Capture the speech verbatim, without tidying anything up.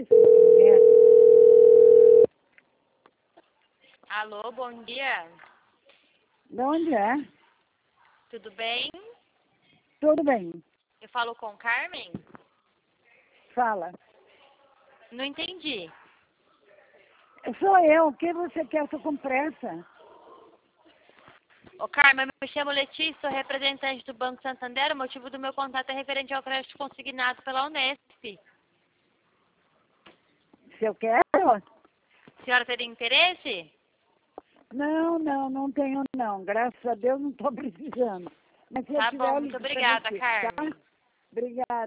isso, mulher. Alô, bom dia. De onde é? Tudo bem? Tudo bem. Eu falo com Carmen? Fala. Não entendi. Sou eu. O que você quer? Eu tô com pressa. Ô, Carmen, eu me chamo Letícia, sou representante do Banco Santander. O motivo do meu contato é referente ao crédito consignado pela Unesp. Se eu quero? A senhora teria interesse? Não, não, não tenho não. Graças a Deus não estou precisando. Mas se eu Tá tiver, bom, eu muito ligo pra obrigada, você, Carmen. tá? Obrigada.